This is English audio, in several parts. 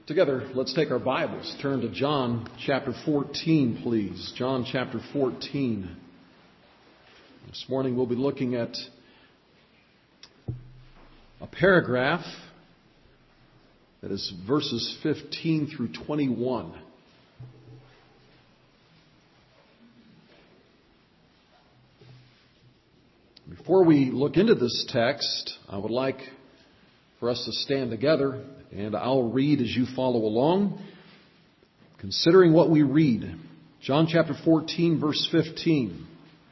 Together, let's take our Bibles. Turn to John chapter 14, please. John chapter 14. This morning we'll be looking at a paragraph that is verses 15 through 21. Before we look into this text, I would like for us to stand together, and I'll read as you follow along, considering what we read. John chapter 14, verse 15.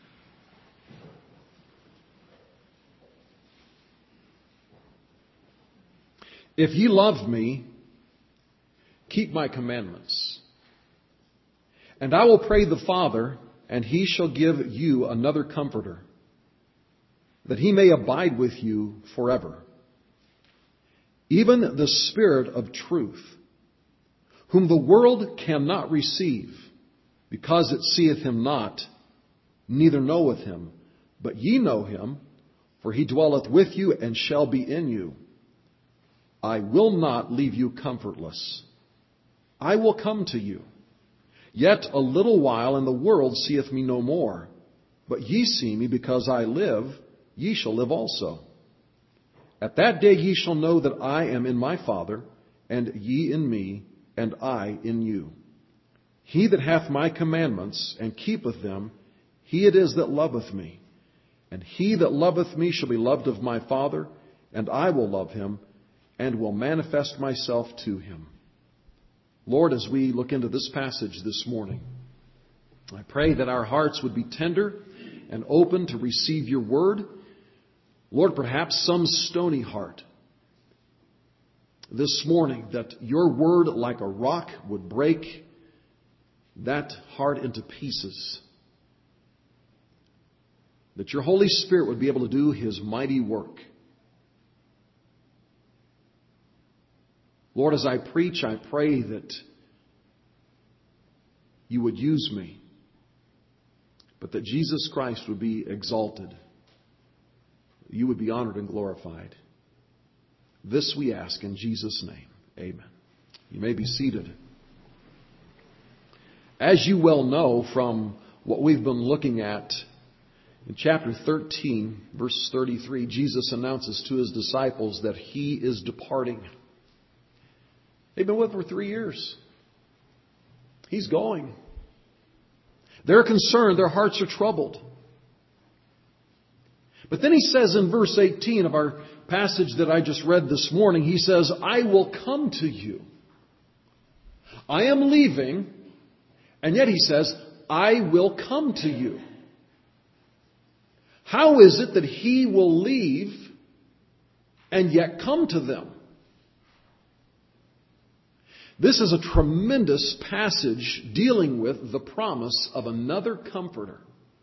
If ye love me, keep my commandments. And I will pray the Father, and he shall give you another Comforter, that he may abide with you forever. Even the Spirit of truth, whom the world cannot receive, because it seeth him not, neither knoweth him. But ye know him, for he dwelleth with you and shall be in you. I will not leave you comfortless. I will come to you. Yet a little while, and the world seeth me no more. But ye see me, because I live, ye shall live also. At that day ye shall know that I am in my Father, and ye in me, and I in you. He that hath my commandments, and keepeth them, he it is that loveth me. And he that loveth me shall be loved of my Father, and I will love him, and will manifest myself to him. Lord, as we look into this passage this morning, I pray that our hearts would be tender and open to receive your word. Lord, perhaps some stony heart this morning, that your word like a rock would break that heart into pieces. That your Holy Spirit would be able to do his mighty work. Lord, as I preach, I pray that you would use me, but that Jesus Christ would be exalted. You would be honored and glorified. This we ask in Jesus' name. Amen. You may be seated. As you well know from what we've been looking at in chapter 13, verse 33, Jesus announces to his disciples that he is departing. They've been with him for 3 years. He's going. They're concerned. Their hearts are troubled. But then he says in verse 18 of our passage that I just read this morning, he says, I will come to you. I am leaving, and yet he says, I will come to you. How is it that he will leave and yet come to them? This is a tremendous passage dealing with the promise of another Comforter.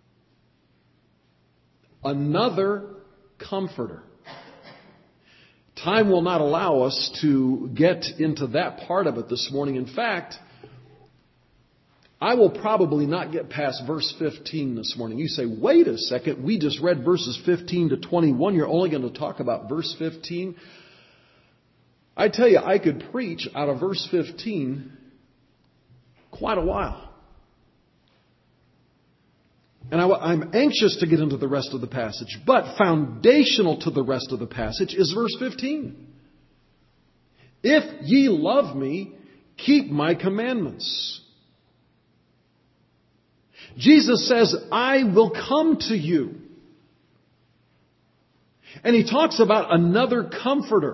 Another Comforter. Time will not allow us to get into that part of it this morning. In fact, I will probably not get past verse 15 this morning. You say, wait a second, we just read verses 15 to 21. You're only going to talk about verse 15? I tell you, I could preach out of verse 15 quite a while. And I'm anxious to get into the rest of the passage. But foundational to the rest of the passage is verse 15. If ye love me, keep my commandments. Jesus says, I will come to you. And he talks about another Comforter.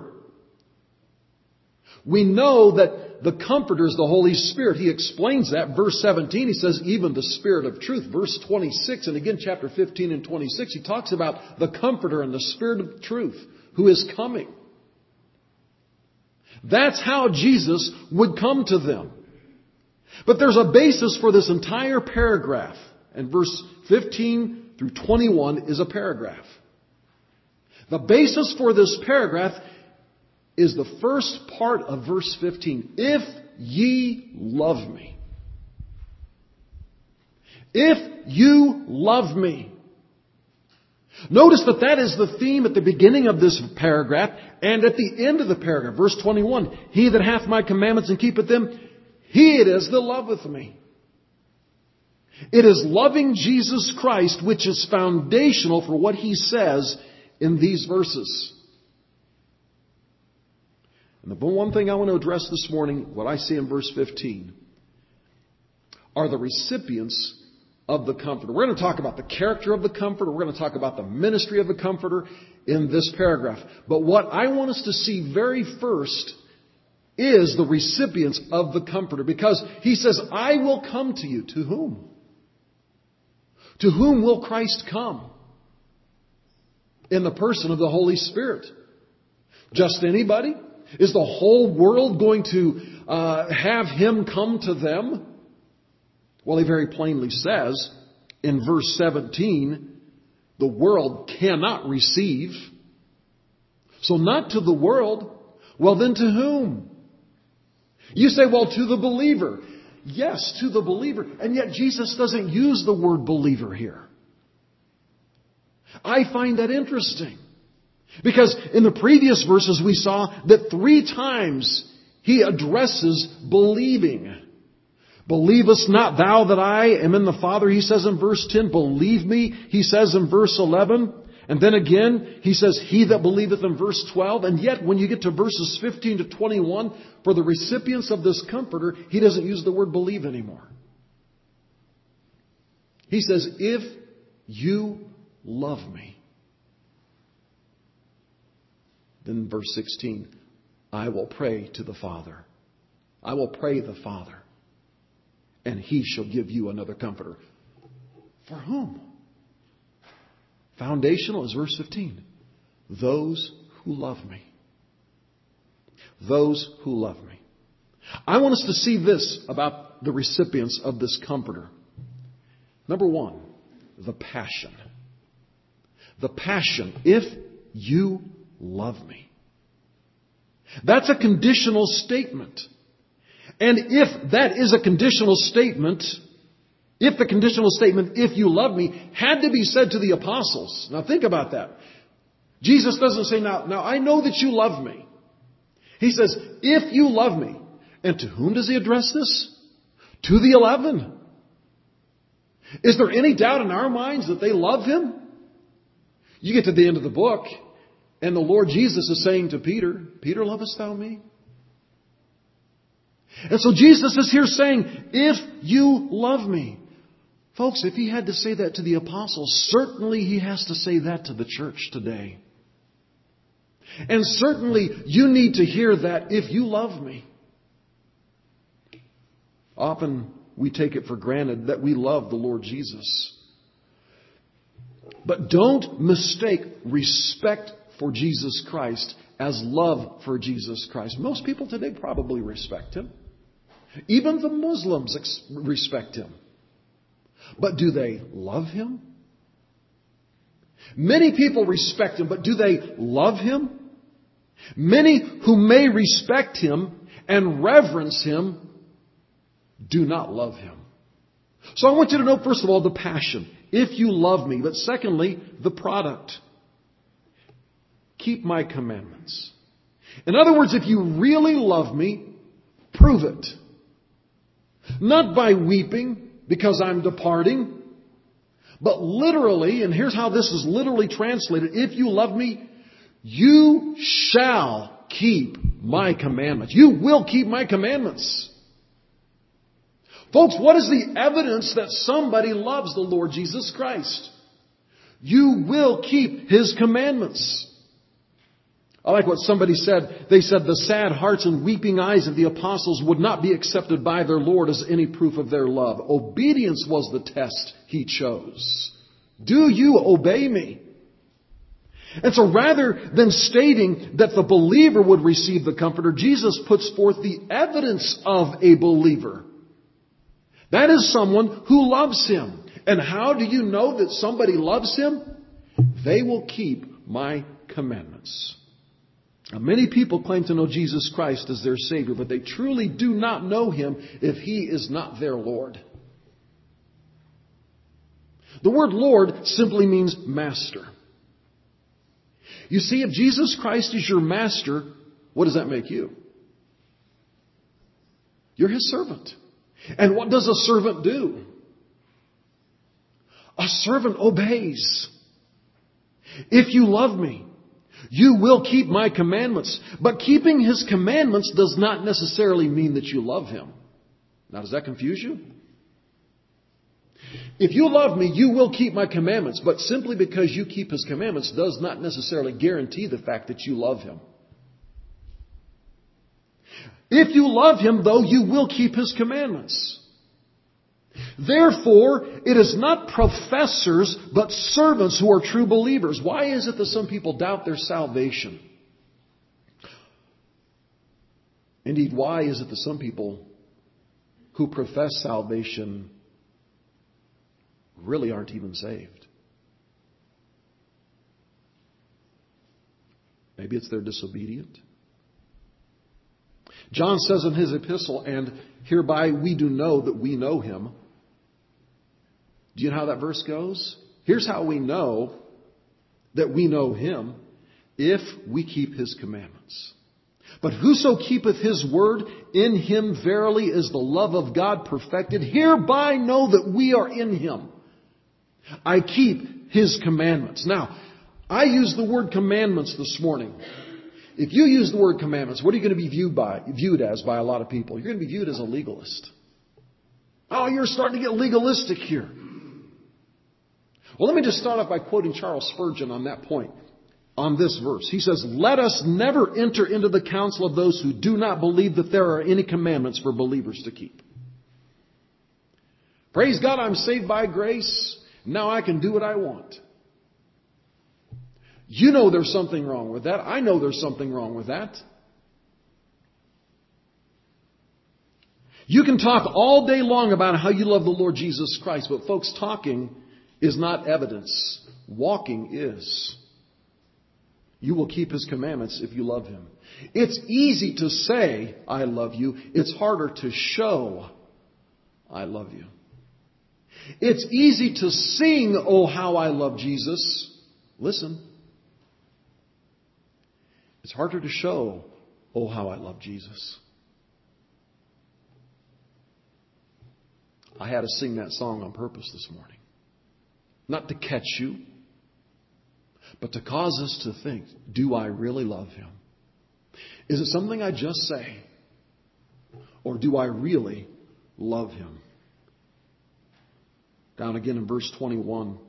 We know that the Comforter is the Holy Spirit. He explains that. Verse 17, he says, even the Spirit of truth. Verse 26, and again chapter 15 and 26, he talks about the Comforter and the Spirit of truth who is coming. That's how Jesus would come to them. But there's a basis for this entire paragraph. And verse 15 through 21 is a paragraph. The basis for this paragraph is the first part of verse 15. If ye love me. If you love me. Notice that that is the theme at the beginning of this paragraph and at the end of the paragraph. Verse 21, he that hath my commandments and keepeth them, he it is that loveth me. It is loving Jesus Christ which is foundational for what he says in these verses. And the one thing I want to address this morning, what I see in verse 15, are the recipients of the Comforter. We're going to talk about the character of the Comforter. We're going to talk about the ministry of the Comforter in this paragraph. But what I want us to see very first is the recipients of the Comforter. Because he says, I will come to you. To whom? To whom will Christ come? In the person of the Holy Spirit. Just anybody? Is the whole world going to have him come to them? Well, he very plainly says in verse 17, the world cannot receive. So not to the world. Well, then to whom? You say, well, to the believer. Yes, to the believer. And yet Jesus doesn't use the word believer here. I find that interesting. Because in the previous verses we saw that 3 times he addresses believing. Believest not thou that I am in the Father, he says in verse 10. Believe me, he says in verse 11. And then again, he says, he that believeth in verse 12. And yet, when you get to verses 15 to 21, for the recipients of this Comforter, he doesn't use the word believe anymore. He says, if you love me. Then verse 16, I will pray to the Father. I will pray the Father. And he shall give you another Comforter. For whom? Foundational is verse 15. Those who love me. Those who love me. I want us to see this about the recipients of this Comforter. Number 1, the passion. The passion. If you love me. That's a conditional statement. And if that is a conditional statement, if the conditional statement, if you love me, had to be said to the apostles. Now think about that. Jesus doesn't say, now I know that you love me. He says, if you love me. And to whom does he address this? To the 11. Is there any doubt in our minds that they love him? You get to the end of the book, and the Lord Jesus is saying to Peter, Peter, lovest thou me? And so Jesus is here saying, if you love me. Folks, if he had to say that to the apostles, certainly he has to say that to the church today. And certainly you need to hear that if you love me. Often we take it for granted that we love the Lord Jesus. But don't mistake respect for Jesus Christ as love for Jesus Christ. Most people today probably respect him. Even the Muslims respect him. But do they love him? Many people respect him, but do they love him? Many who may respect him and reverence him do not love him. So I want you to know, first of all, the passion. If you love me. But secondly, the product. Keep my commandments. In other words, if you really love me, prove it. Not by weeping because I'm departing, but literally, and here's how this is literally translated, if you love me, you shall keep my commandments. You will keep my commandments. Folks, what is the evidence that somebody loves the Lord Jesus Christ? You will keep his commandments. I like what somebody said. They said the sad hearts and weeping eyes of the apostles would not be accepted by their Lord as any proof of their love. Obedience was the test he chose. Do you obey me? And so rather than stating that the believer would receive the Comforter, Jesus puts forth the evidence of a believer. That is someone who loves him. And how do you know that somebody loves him? They will keep my commandments. Now, many people claim to know Jesus Christ as their Savior, but they truly do not know him if he is not their Lord. The word Lord simply means master. You see, if Jesus Christ is your master, what does that make you? You're His servant. And what does a servant do? A servant obeys. If you love me, you will keep my commandments. But keeping His commandments does not necessarily mean that you love Him. Now, does that confuse you? If you love me, you will keep my commandments. But simply because you keep His commandments does not necessarily guarantee the fact that you love Him. If you love Him, though, you will keep His commandments. Therefore, it is not professors, but servants who are true believers. Why is it that some people doubt their salvation? Indeed, why is it that some people who profess salvation really aren't even saved? Maybe it's they're disobedient. John says in his epistle, and hereby we do know that we know Him. Do you know how that verse goes? Here's how we know that we know Him, if we keep His commandments. But whoso keepeth His word, in him verily is the love of God perfected. Hereby know that we are in Him. I keep His commandments. Now, I used the word commandments this morning. If you use the word commandments, what are you going to be viewed as by a lot of people? You're going to be viewed as a legalist. Oh, you're starting to get legalistic here. Well, let me just start off by quoting Charles Spurgeon on that point, on this verse. He says, "Let us never enter into the counsel of those who do not believe that there are any commandments for believers to keep." Praise God, I'm saved by grace. Now I can do what I want. You know there's something wrong with that. I know there's something wrong with that. You can talk all day long about how you love the Lord Jesus Christ, but folks, talking is not evidence. Walking is. You will keep His commandments if you love Him. It's easy to say, I love you. It's harder to show, I love you. It's easy to sing, oh, how I love Jesus. Listen. It's harder to show, oh, how I love Jesus. I had to sing that song on purpose this morning. Not to catch you, but to cause us to think, do I really love Him? Is it something I just say? Or do I really love Him? Down again in verse 21.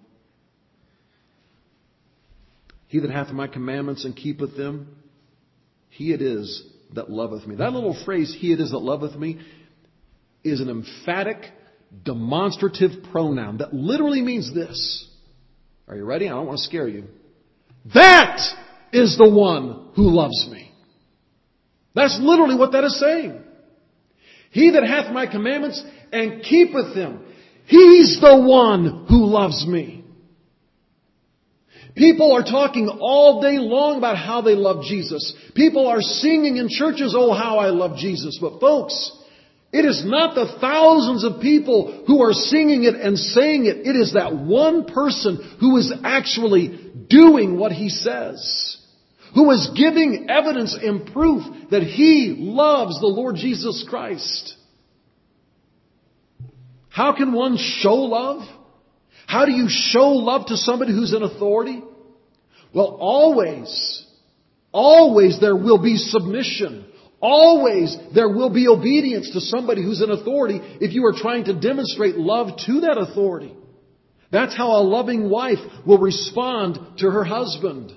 He that hath my commandments and keepeth them, he it is that loveth me. That little phrase, he it is that loveth me, is an emphatic, demonstrative pronoun that literally means this. Are you ready? I don't want to scare you. That is the one who loves me. That's literally what that is saying. He that hath my commandments and keepeth them, he's the one who loves me. People are talking all day long about how they love Jesus. People are singing in churches, oh, how I love Jesus. But folks, it is not the thousands of people who are singing it and saying it. It is that one person who is actually doing what He says. Who is giving evidence and proof that He loves the Lord Jesus Christ. How can one show love? How do you show love to somebody who's in authority? Well, always there will be submission. Always there will be obedience to somebody who's in authority if you are trying to demonstrate love to that authority. That's how a loving wife will respond to her husband.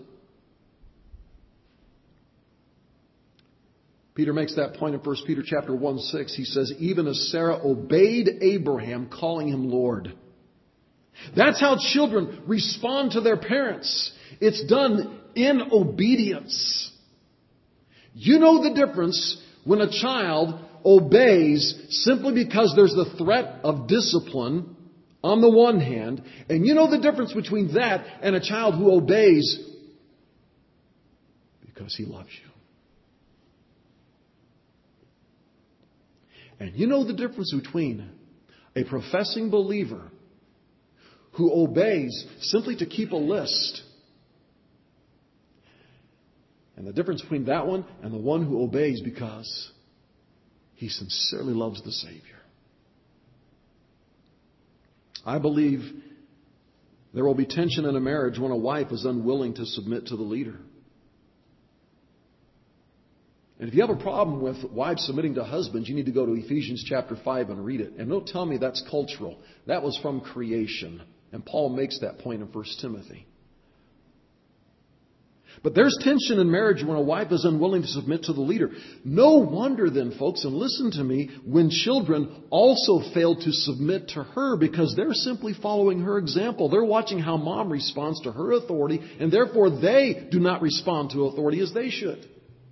Peter makes that point in 1 Peter chapter 1:6. He says, even as Sarah obeyed Abraham, calling him Lord. That's how children respond to their parents. It's done in obedience. You know the difference when a child obeys simply because there's the threat of discipline on the one hand, and you know the difference between that and a child who obeys because he loves you. And you know the difference between a professing believer who obeys simply to keep a list And the difference between that one and the one who obeys because he sincerely loves the Savior. I believe there will be tension in a marriage when a wife is unwilling to submit to the leader. And if you have a problem with wives submitting to husbands, you need to go to Ephesians chapter 5 and read it. And don't tell me that's cultural. That was from creation. And Paul makes that point in 1 Timothy. But there's tension in marriage when a wife is unwilling to submit to the leader. No wonder then, folks, and listen to me, when children also fail to submit to her because they're simply following her example. They're watching how mom responds to her authority, and therefore they do not respond to authority as they should.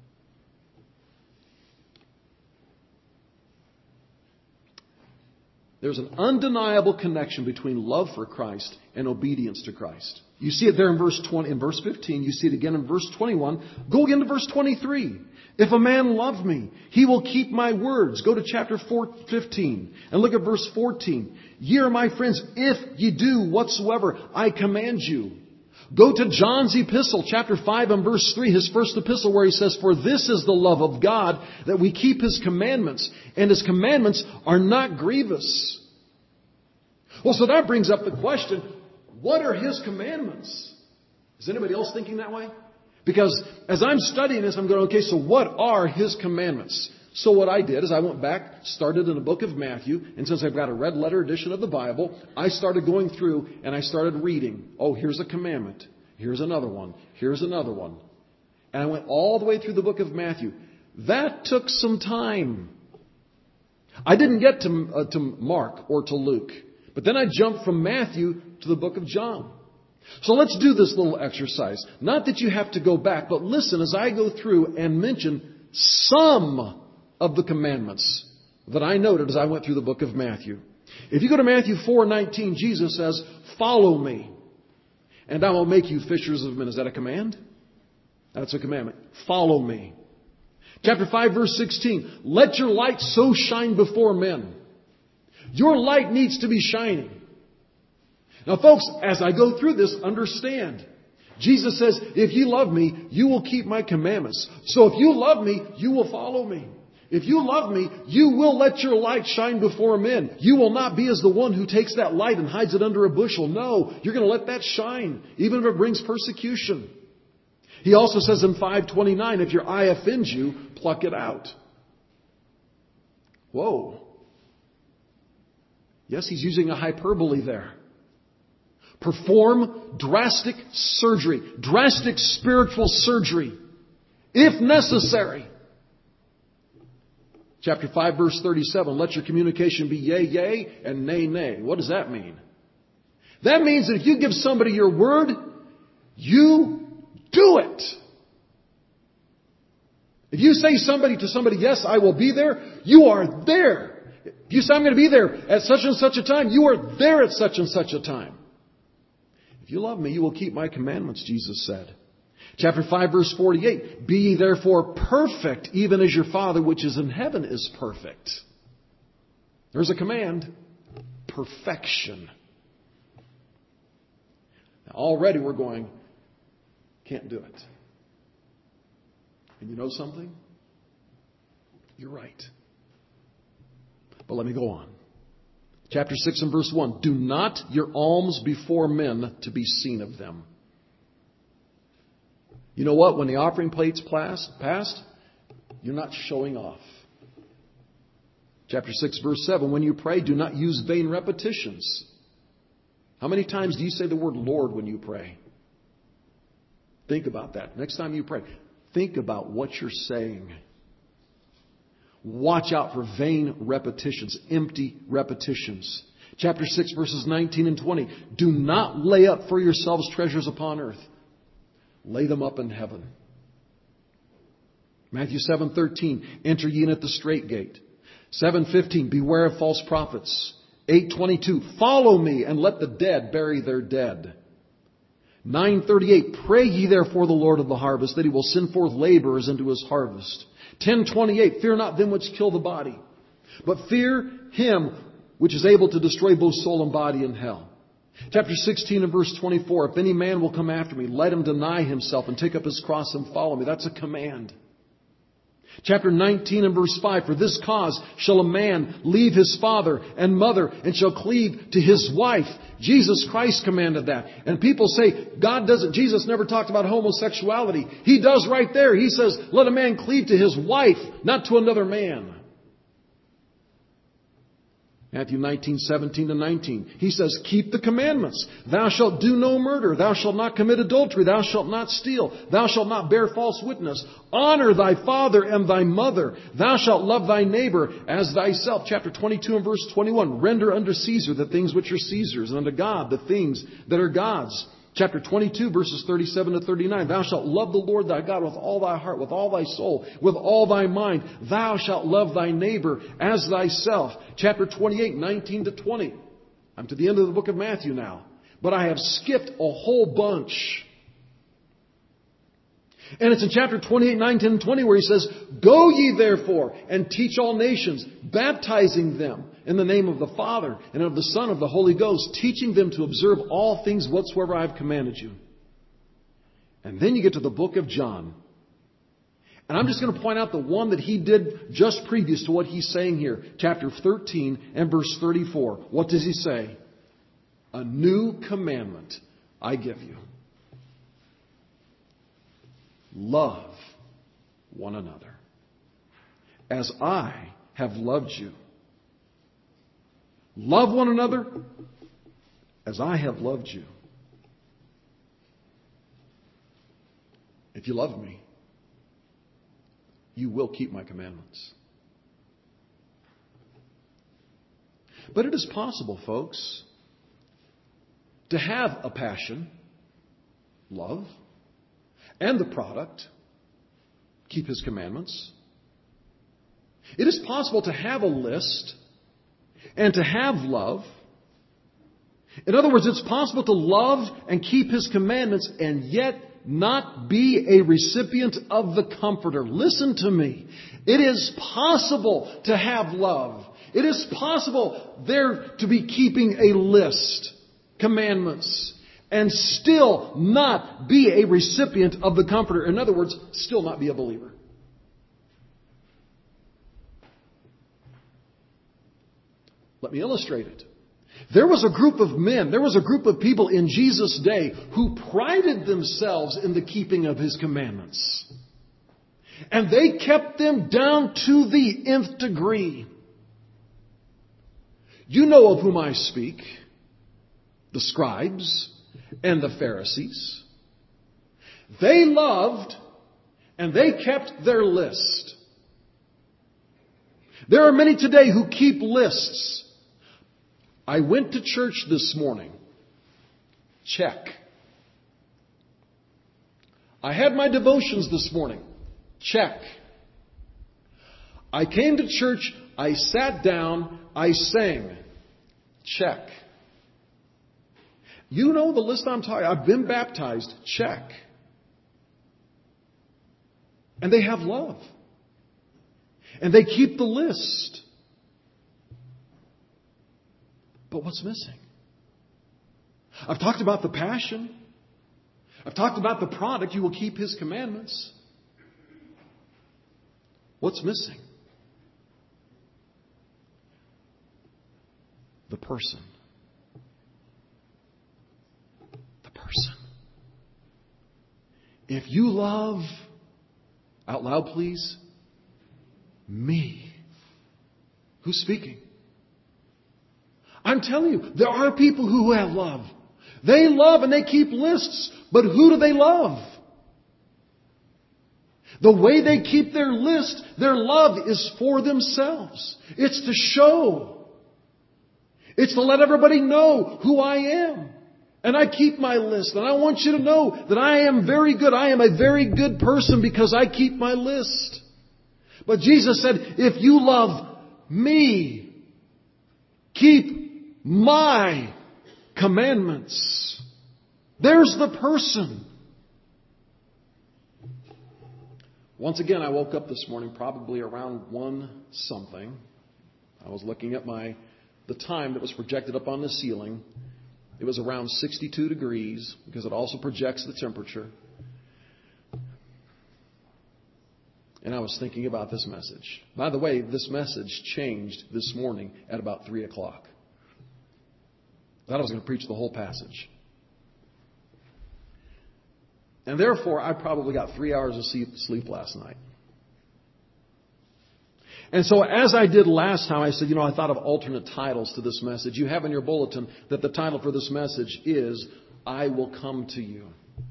There's an undeniable connection between love for Christ and obedience to Christ. You see it there in verse 20, in verse 15. You see it again in verse 21. Go again to verse 23. If a man love me, he will keep my words. Go to chapter 15 and look at verse 14. Ye are my friends if ye do whatsoever I command you. Go to John's epistle, chapter 5 and verse 3, his first epistle, where he says, For this is the love of God, that we keep His commandments, and His commandments are not grievous. Well, so that brings up the question, what are His commandments? Is anybody else thinking that way? Because as I'm studying this, I'm going, okay, so what are His commandments? So what I did is I went back, started in the book of Matthew, and since I've got a red letter edition of the Bible, I started going through and I started reading. Oh, here's a commandment. Here's another one. Here's another one. And I went all the way through the book of Matthew. That took some time. I didn't get to Mark or to Luke. But then I jumped from Matthew to the book of John. So let's do this little exercise. Not that you have to go back, but listen as I go through and mention some of the commandments that I noted as I went through the book of Matthew. If you go to Matthew 4:19, Jesus says, Follow me, and I will make you fishers of men. Is that a command? That's a commandment. Follow me. Chapter 5, verse 16, Let your light so shine before men. Your light needs to be shining. Now, folks, as I go through this, understand. Jesus says, if you love me, you will keep my commandments. So if you love me, you will follow me. If you love me, you will let your light shine before men. You will not be as the one who takes that light and hides it under a bushel. No, you're going to let that shine, even if it brings persecution. He also says in 5:29, if your eye offends you, pluck it out. Whoa. Yes, he's using a hyperbole there. Perform drastic surgery, drastic spiritual surgery, if necessary. Chapter 5, verse 37, let your communication be yea, yea, and nay, nay. What does that mean? That means that if you give somebody your word, you do it. If you say to somebody, yes, I will be there, you are there. If you say I'm going to be there at such and such a time, you are there at such and such a time. If you love me, you will keep my commandments, Jesus said. Chapter 5, verse 48, Be ye therefore perfect, even as your Father which is in heaven is perfect. There's a command. Perfection. Now, already we're going, can't do it. And you know something? You're right. But let me go on. Chapter 6 and verse 1. Do not your alms before men to be seen of them. You know what? When the offering plate's passed, you're not showing off. Chapter 6 verse 7. When you pray, do not use vain repetitions. How many times do you say the word Lord when you pray? Think about that. Next time you pray, think about what you're saying. Watch out for vain repetitions, empty repetitions. Chapter 6, verses 19 and 20. Do not lay up for yourselves treasures upon earth. Lay them up in heaven. Matthew 7:13. Enter ye in at the strait gate. 7:15. Beware of false prophets. 8:22. Follow me and let the dead bury their dead. 9:38. Pray ye therefore the Lord of the harvest that He will send forth laborers into His harvest. 10:28, fear not them which kill the body, but fear Him which is able to destroy both soul and body in hell. Chapter 16 and verse 24, if any man will come after me, let him deny himself and take up his cross and follow me. That's a command. Chapter 19 and verse 5, for this cause shall a man leave his father and mother and shall cleave to his wife. Jesus Christ commanded that. And people say, Jesus never talked about homosexuality. He does right there. He says, let a man cleave to his wife, not to another man. Matthew 19:17-19. He says, keep the commandments. Thou shalt do no murder. Thou shalt not commit adultery. Thou shalt not steal. Thou shalt not bear false witness. Honor thy father and thy mother. Thou shalt love thy neighbor as thyself. Chapter 22 and verse 21. Render unto Caesar the things which are Caesar's, and unto God the things that are God's. Chapter 22, verses 37-39. Thou shalt love the Lord thy God with all thy heart, with all thy soul, with all thy mind. Thou shalt love thy neighbor as thyself. Chapter 28, 19-20. I'm to the end of the book of Matthew now. But I have skipped a whole bunch. And it's in chapter 28, 19, and 20 where he says, go ye therefore and teach all nations, baptizing them in the name of the Father and of the Son and of the Holy Ghost, teaching them to observe all things whatsoever I have commanded you. And then you get to the book of John. And I'm just going to point out the one that he did just previous to what he's saying here. Chapter 13 and verse 34. What does he say? A new commandment I give you. Love one another as I have loved you. Love one another as I have loved you. If you love me, you will keep my commandments. But it is possible, folks, to have a passion, love, and the product, keep His commandments. It is possible to have a list and to have love. In other words, it's possible to love and keep His commandments and yet not be a recipient of the Comforter. Listen to me. It is possible to have love. It is possible there to be keeping a list, commandments, and still not be a recipient of the Comforter. In other words, still not be a believer. Let me illustrate it. There was a group of men, there was a group of people in Jesus' day who prided themselves in the keeping of His commandments. And they kept them down to the nth degree. You know of whom I speak. The scribes and the Pharisees. They loved and they kept their list. There are many today who keep lists. I went to church this morning. Check. I had my devotions this morning. Check. I came to church. I sat down. I sang. Check. You know the list I'm talking. I've been baptized. Check. And they have love. And they keep the list. But what's missing? I've talked about the passion. I've talked about the product. You will keep His commandments. What's missing? The person. The person. If you love, out loud please, me. Who's speaking? I'm telling you, there are people who have love. They love and they keep lists. But who do they love? The way they keep their list, their love is for themselves. It's to show. It's to let everybody know who I am. And I keep my list. And I want you to know that I am very good. I am a very good person because I keep my list. But Jesus said, if you love me, keep my commandments. There's the person. Once again, I woke up this morning probably around 1 something. I was looking at the time that was projected up on the ceiling. It was around 62 degrees because it also projects the temperature. And I was thinking about this message. By the way, this message changed this morning at about 3 o'clock. I thought I was going to preach the whole passage. And therefore, I probably got 3 hours of sleep last night. And so as I did last time, I said, I thought of alternate titles to this message. You have in your bulletin that the title for this message is, I Will Come to You.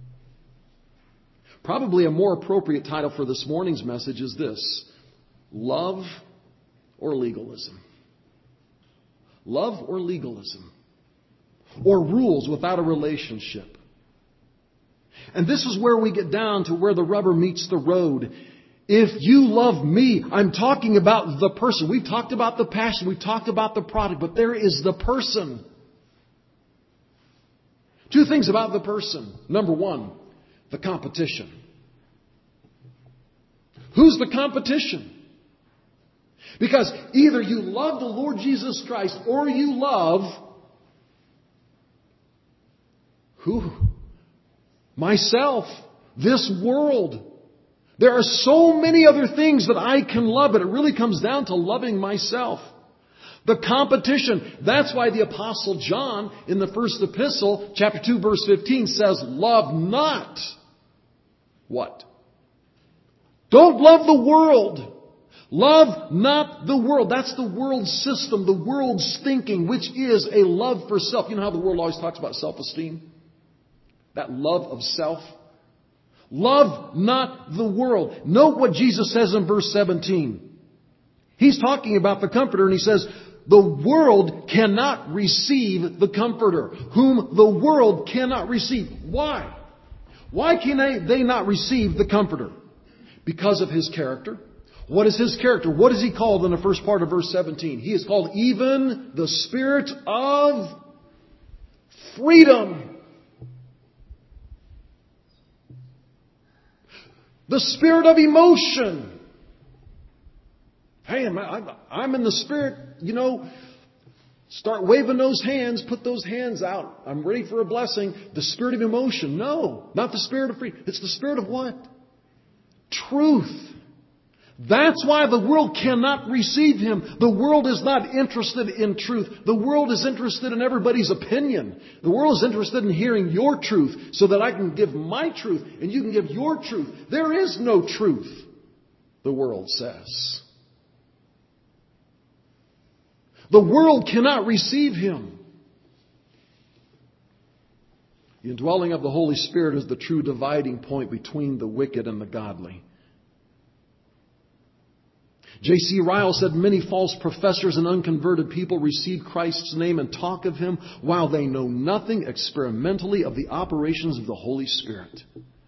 Probably a more appropriate title for this morning's message is this, Love or Legalism. Love or legalism. Or rules without a relationship. And this is where we get down to where the rubber meets the road. If you love me, I'm talking about the person. We've talked about the passion. We've talked about the product. But there is the person. Two things about the person. Number one, the competition. Who's the competition? Because either you love the Lord Jesus Christ or you love who? Myself. This world. There are so many other things that I can love, but it really comes down to loving myself. The competition. That's why the Apostle John in the first epistle, chapter 2, verse 15 says, love not. What? Don't love the world. Love not the world. That's the world's system, the world's thinking, which is a love for self. You know how the world always talks about self-esteem? That love of self. Love not the world. Note what Jesus says in verse 17. He's talking about the Comforter, and he says, the world cannot receive the Comforter, whom the world cannot receive. Why? Why can they not receive the Comforter? Because of His character. What is His character? What is He called in the first part of verse 17? He is called even the Spirit of freedom. The spirit of emotion. Hey, I'm in the spirit, start waving those hands, put those hands out. I'm ready for a blessing. The spirit of emotion. No, not the spirit of freedom. It's the spirit of what? Truth. That's why the world cannot receive Him. The world is not interested in truth. The world is interested in everybody's opinion. The world is interested in hearing your truth so that I can give my truth and you can give your truth. There is no truth, the world says. The world cannot receive Him. The indwelling of the Holy Spirit is the true dividing point between the wicked and the godly. J.C. Ryle said, many false professors and unconverted people receive Christ's name and talk of Him while they know nothing experimentally of the operations of the Holy Spirit.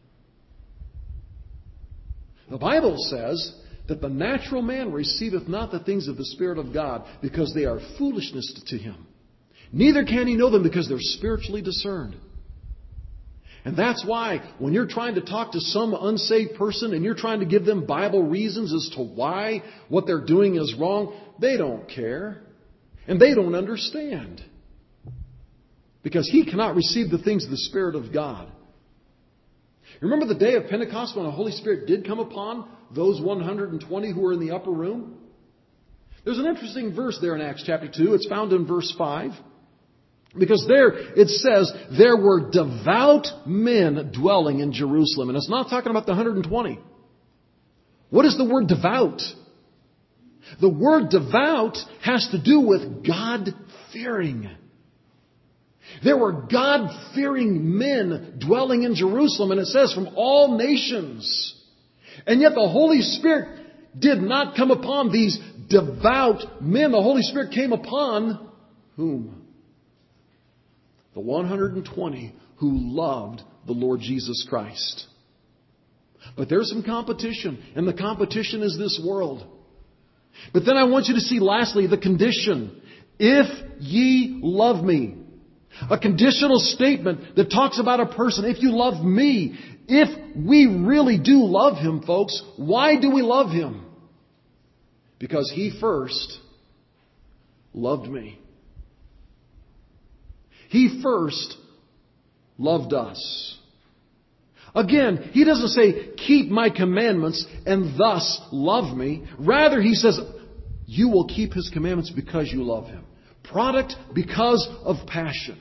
The Bible says that the natural man receiveth not the things of the Spirit of God because they are foolishness to him. Neither can he know them because they're spiritually discerned. And that's why when you're trying to talk to some unsaved person and you're trying to give them Bible reasons as to why what they're doing is wrong, they don't care. And they don't understand. Because he cannot receive the things of the Spirit of God. Remember the day of Pentecost when the Holy Spirit did come upon those 120 who were in the upper room? There's an interesting verse there in Acts chapter 2. It's found in verse 5. Because there it says, there were devout men dwelling in Jerusalem. And it's not talking about the 120. What is the word devout? The word devout has to do with God-fearing. There were God-fearing men dwelling in Jerusalem. And it says from all nations. And yet the Holy Spirit did not come upon these devout men. The Holy Spirit came upon whom? The 120 who loved the Lord Jesus Christ. But there's some competition, and the competition is this world. But then I want you to see lastly the condition. If ye love me. A conditional statement that talks about a person. If you love me. If we really do love Him, folks, why do we love Him? Because He first loved me. He first loved us. Again, He doesn't say, keep my commandments and thus love me. Rather, He says, you will keep His commandments because you love Him. Product because of passion.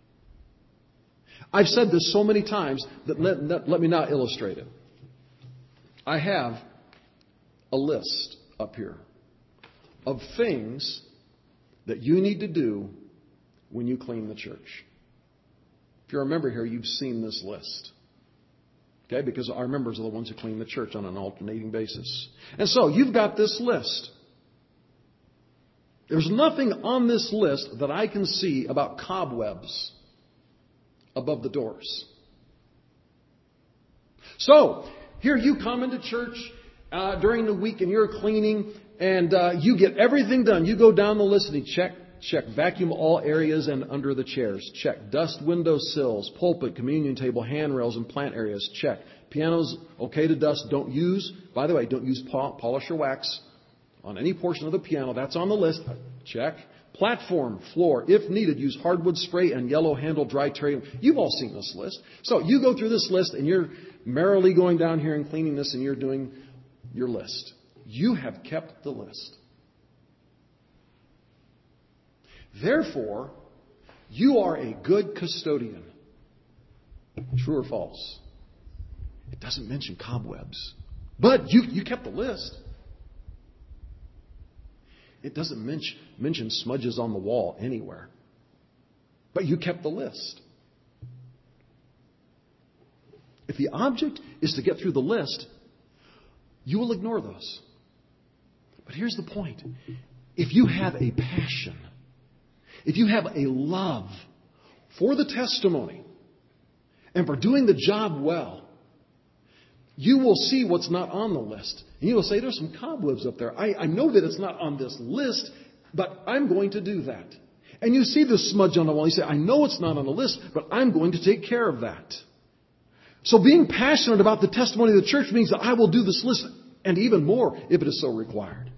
I've said this so many times that let me now illustrate it. I have a list up here of things that you need to do when you clean the church. If you're a member here, you've seen this list. Okay, because our members are the ones who clean the church on an alternating basis. And so you've got this list. There's nothing on this list that I can see about cobwebs above the doors. So, here you come into church during the week and you're cleaning and you get everything done. You go down the list and you check vacuum all areas and under the chairs. Check dust window sills, pulpit, communion table, handrails, and plant areas. Check. Pianos, okay to dust. Don't use polish or wax on any portion of the piano. That's on the list. Check. Platform, floor, if needed, use hardwood spray and yellow handle dry terry. You've all seen this list. So you go through this list and you're merrily going down here and cleaning this and you're doing your list. You have kept the list. Therefore, you are a good custodian. True or false? It doesn't mention cobwebs. But you kept the list. It doesn't mention smudges on the wall anywhere. But you kept the list. If the object is to get through the list, you will ignore those. But here's the point. If you have a passion, if you have a love for the testimony and for doing the job well, you will see what's not on the list. And you will say, there's some cobwebs up there. I know that it's not on this list, but I'm going to do that. And you see the smudge on the wall. You say, I know it's not on the list, but I'm going to take care of that. So being passionate about the testimony of the church means that I will do this list and even more if it is so required.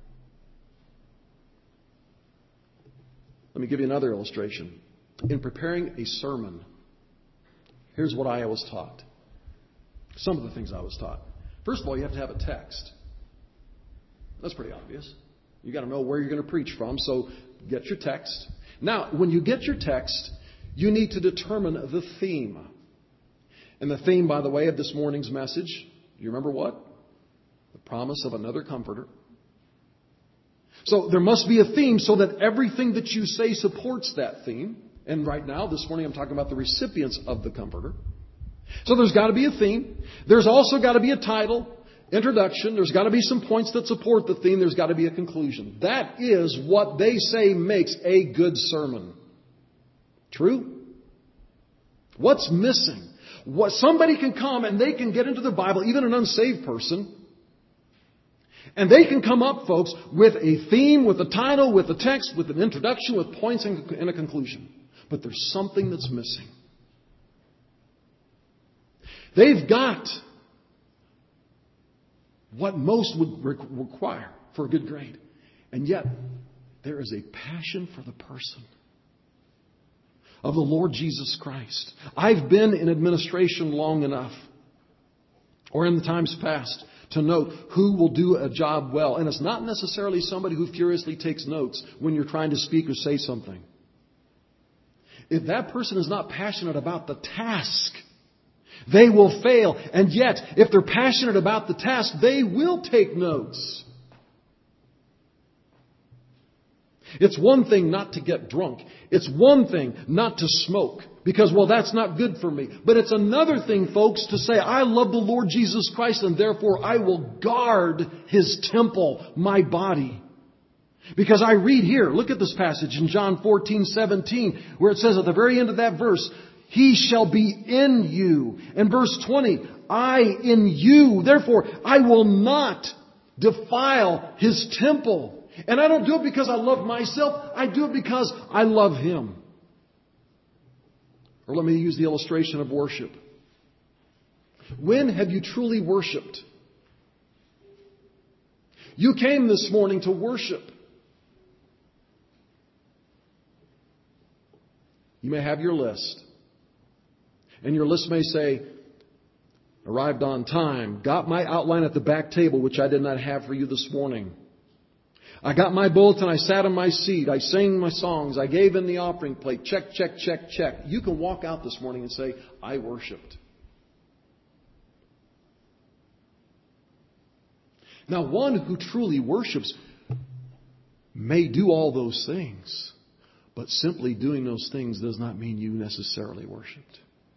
Let me give you another illustration. In preparing a sermon, here's what I was taught. Some of the things I was taught. First of all, you have to have a text. That's pretty obvious. You got to know where you're going to preach from, so get your text. Now, when you get your text, you need to determine the theme. And the theme, by the way, of this morning's message, you remember what? The promise of another comforter. So there must be a theme so that everything that you say supports that theme. And right now, this morning, I'm talking about the recipients of the comforter. So there's got to be a theme. There's also got to be a title, introduction. There's got to be some points that support the theme. There's got to be a conclusion. That is what they say makes a good sermon. True? What's missing? Somebody can come and they can get into the Bible, even an unsaved person, and they can come up, folks, with a theme, with a title, with a text, with an introduction, with points and a conclusion. But there's something that's missing. They've got what most would require for a good grade. And yet, there is a passion for the person of the Lord Jesus Christ. I've been in administration long enough, or in the times past, to note who will do a job well. And it's not necessarily somebody who furiously takes notes when you're trying to speak or say something. If that person is not passionate about the task, they will fail. And yet, if they're passionate about the task, they will take notes. It's one thing not to get drunk. It's one thing not to smoke. Because, well, that's not good for me. But it's another thing, folks, to say, I love the Lord Jesus Christ and therefore I will guard His temple, my body. Because I read here, look at this passage in John 14:17, where it says at the very end of that verse, He shall be in you. And verse 20, I in you. Therefore, I will not defile His temple. And I don't do it because I love myself. I do it because I love Him. Or let me use the illustration of worship. When have you truly worshiped? You came this morning to worship. You may have your list. And your list may say, arrived on time, got my outline at the back table, which I did not have for you this morning. I got my bulletin, I sat in my seat, I sang my songs, I gave in the offering plate, check, check, check, check. You can walk out this morning and say, I worshiped. Now, one who truly worships may do all those things, but simply doing those things does not mean you necessarily worshiped.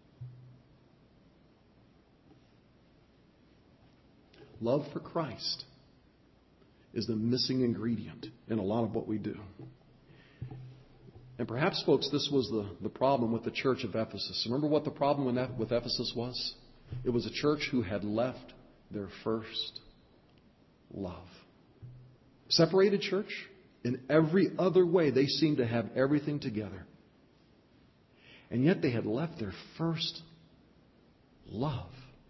Love for Christ is the missing ingredient in a lot of what we do. And perhaps, folks, this was the problem with the church of Ephesus. Remember what the problem with Ephesus was? It was a church who had left their first love. Separated church. In every other way, they seemed to have everything together. And yet they had left their first love.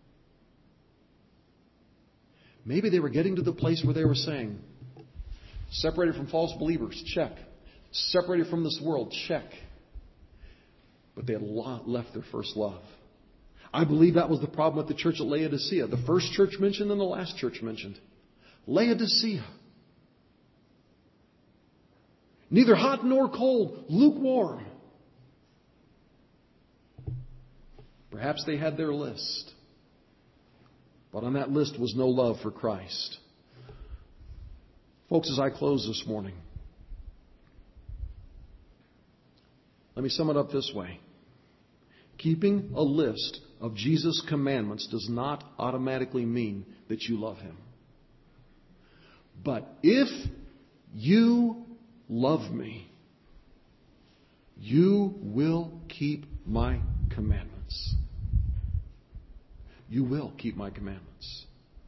Maybe they were getting to the place where they were saying, separated from false believers, check. Separated from this world, check. But they had left their first love. I believe that was the problem with the church at Laodicea. The first church mentioned and the last church mentioned. Laodicea. Neither hot nor cold, lukewarm. Perhaps they had their list. But on that list was no love for Christ. Folks, as I close this morning, let me sum it up this way. Keeping a list of Jesus' commandments does not automatically mean that you love Him. But if you love me, you will keep my commandments. You will keep my commandments.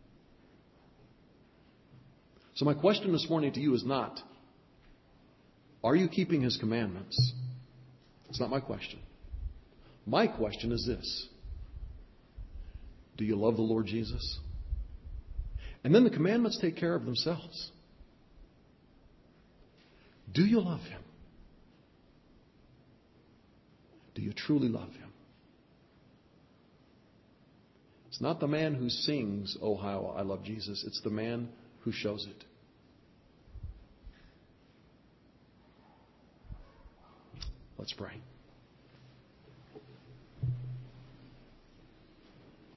So my question this morning to you is not, are you keeping His commandments? It's not my question. My question is this. Do you love the Lord Jesus? And then the commandments take care of themselves. Do you love Him? Do you truly love Him? It's not the man who sings, "Oh, how I love Jesus." It's the man who shows it. Let's pray.